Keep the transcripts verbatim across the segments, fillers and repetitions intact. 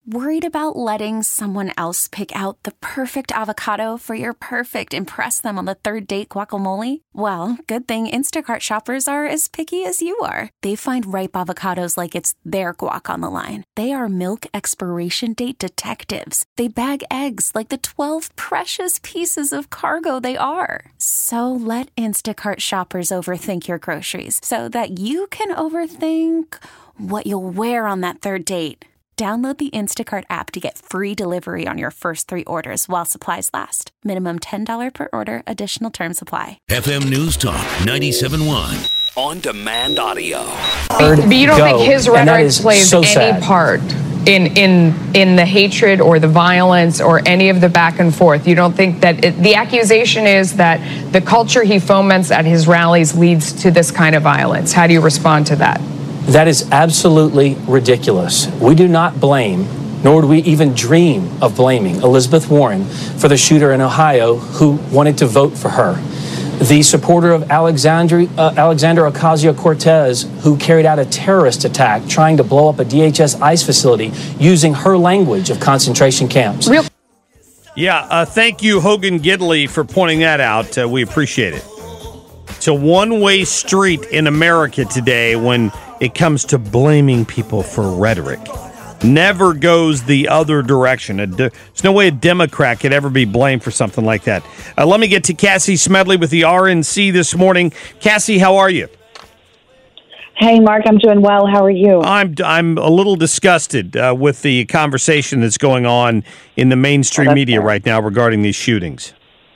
Worried about letting someone else pick out the perfect avocado for your perfect impress them on the third date guacamole? Well, good thing Instacart shoppers are as picky as you are. They find ripe avocados like it's their guac on the line. They are milk expiration date detectives. They bag eggs like the twelve precious pieces of cargo they are. So let Instacart shoppers overthink your groceries so that you can overthink what you'll wear on that third date. Download the Instacart app to get free delivery on your first three orders while supplies last. Minimum ten dollars per order. Additional terms apply. F M News Talk ninety-seven point one. On demand audio. But you don't Go, think his rhetoric plays so any sad. part in in in the hatred or the violence or any of the back and forth? You don't think that it, the accusation is that the culture he foments at his rallies leads to this kind of violence? How do you respond to that? That is absolutely ridiculous. We do not blame, nor do we even dream of blaming Elizabeth Warren for the shooter in Ohio who wanted to vote for her. The supporter of Alexandria, uh, Alexander Ocasio-Cortez, who carried out a terrorist attack trying to blow up a D H S ICE facility using her language of concentration camps. Real- Yeah, uh, thank you, Hogan Gidley, for pointing that out. Uh, we appreciate it. It's a one-way street in America today when it comes to blaming people for rhetoric. Never goes the other direction. De- There's no way a Democrat could ever be blamed for something like that. Uh, let me get to Cassie Smedley with the R N C this morning. Cassie, how are you? Hey, Mark, I'm doing well. How are you? I'm I'm a little disgusted uh, with the conversation that's going on in the mainstream Oh, that's media fair. right now regarding these shootings.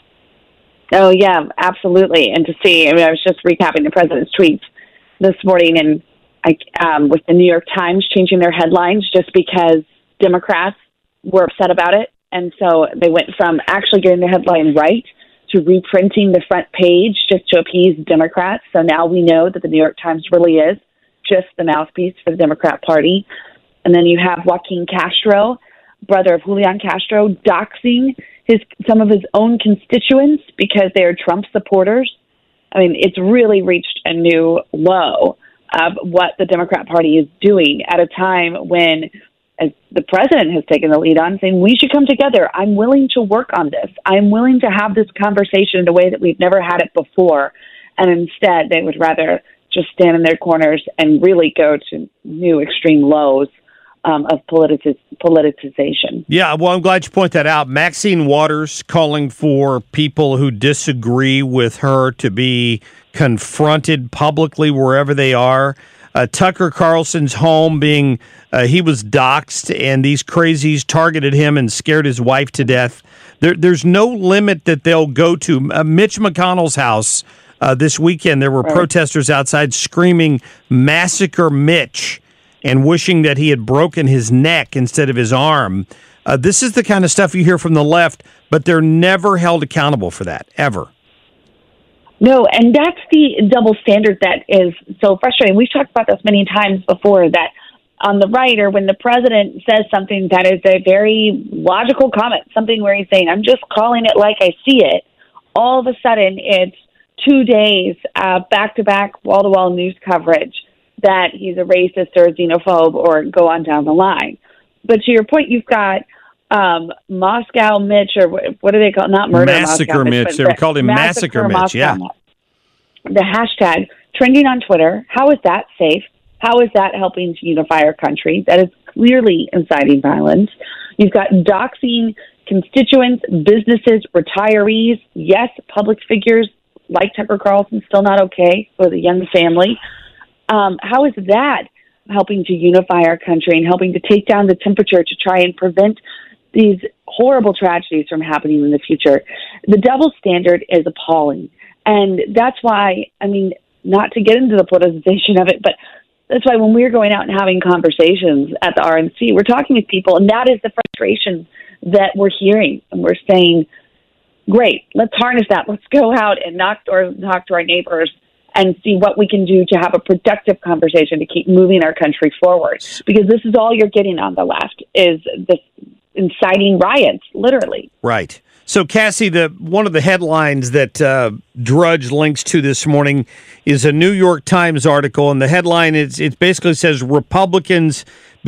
Oh, yeah, absolutely. And to see, I mean, I was just recapping the president's tweets this morning, and I, um, with the New York Times changing their headlines just because Democrats were upset about it. And so they went from actually getting the headline right to reprinting the front page just to appease Democrats. So now we know that the New York Times really is just the mouthpiece for the Democrat Party. And then you have Joaquin Castro, brother of Julian Castro, doxing his some of his own constituents because they are Trump supporters. I mean, it's really reached a new low of what the Democrat Party is doing at a time when, as the president has taken the lead on, saying we should come together. I'm willing to work on this. I'm willing to have this conversation in a way that we've never had it before. And instead, they would rather just stand in their corners and really go to new extreme lows um, of politici- politicization. Yeah, well, I'm glad you point that out. Maxine Waters calling for people who disagree with her to be confronted publicly wherever they are. Uh, Tucker Carlson's home being, uh, he was doxxed, and these crazies targeted him and scared his wife to death. There, there's no limit that they'll go to. Uh, Mitch McConnell's house uh, this weekend, there were Right. protesters outside screaming, "Massacre Mitch," and wishing that he had broken his neck instead of his arm. Uh, this is the kind of stuff you hear from the left, but they're never held accountable for that, ever. No, and that's the double standard that is so frustrating. We've talked about this many times before, that on the right, or when the president says something that is a very logical comment, something where he's saying, I'm just calling it like I see it, all of a sudden it's two days uh, back-to-back, wall-to-wall news coverage that he's a racist or a xenophobe or go on down the line. But to your point, you've got um, Moscow Mitch, or what, what do they call it? Not murder Massacre Moscow Mitch. Mitch. They were called him Massacre Mitch, Moscow yeah. Mitch. The hashtag trending on Twitter. How is that safe? How is that helping to unify our country? That is clearly inciting violence. You've got doxing constituents, businesses, retirees. Yes, public figures like Tucker Carlson, still not okay with a young family. Um, how is that helping to unify our country and helping to take down the temperature to try and prevent these horrible tragedies from happening in the future? The double standard is appalling. And that's why, I mean, not to get into the politicization of it, but that's why when we're going out and having conversations at the R N C, we're talking with people, and that is the frustration that we're hearing. And we're saying, great, let's harness that. Let's go out and knock doors and talk to our neighbors and see what we can do to have a productive conversation to keep moving our country forward. Because this is all you're getting on the left, is this inciting riots, literally. Right. So, Cassie, the one of the headlines that uh, Drudge links to this morning is a New York Times article, and the headline is it basically says Republicans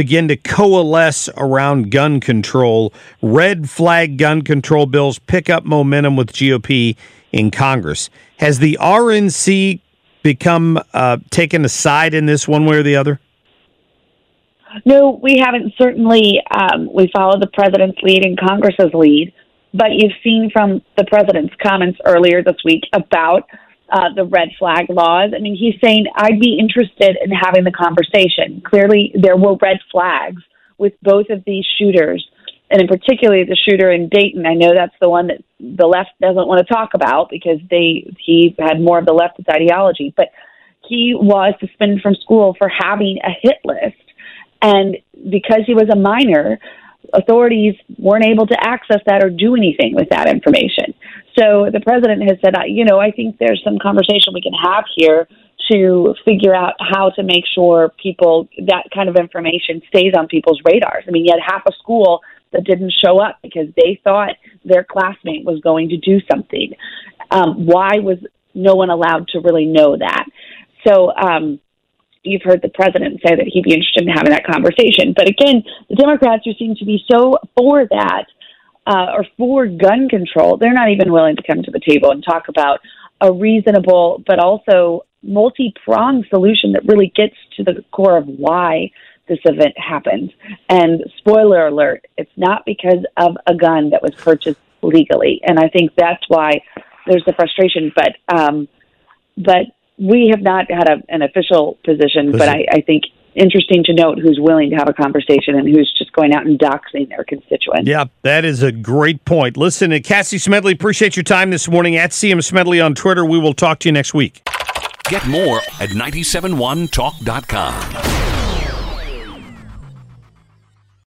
begin to coalesce around gun control. Red flag gun control bills pick up momentum with G O P in Congress. Has the R N C become uh, taken aside in this one way or the other? No, we haven't. Certainly, um, we follow the president's lead and Congress's lead. But you've seen from the president's comments earlier this week about uh, the red flag laws. I mean, he's saying, I'd be interested in having the conversation. Clearly, there were red flags with both of these shooters, and in particular, the shooter in Dayton. I know that's the one that the left doesn't want to talk about because they he had more of the leftist ideology. But he was suspended from school for having a hit list. And because he was a minor, authorities weren't able to access that or do anything with that information. So the president has said, you know, I think there's some conversation we can have here to figure out how to make sure people, that kind of information stays on people's radars. I mean, you had half a school that didn't show up because they thought their classmate was going to do something. Um, why was no one allowed to really know that? So, um, you've heard the president say that he'd be interested in having that conversation. But again, the Democrats who seem to be so for that uh, or for gun control, they're not even willing to come to the table and talk about a reasonable but also multi-pronged solution that really gets to the core of why this event happened. And spoiler alert, it's not because of a gun that was purchased legally. And I think that's why there's the frustration. But, um, but, we have not had a, an official position, but I, I think interesting to note who's willing to have a conversation and who's just going out and doxing their constituents. Yeah, that is a great point. Listen, Cassie Smedley, appreciate your time this morning. At C M Smedley on Twitter. We will talk to you next week. Get more at nine seven one talk dot com.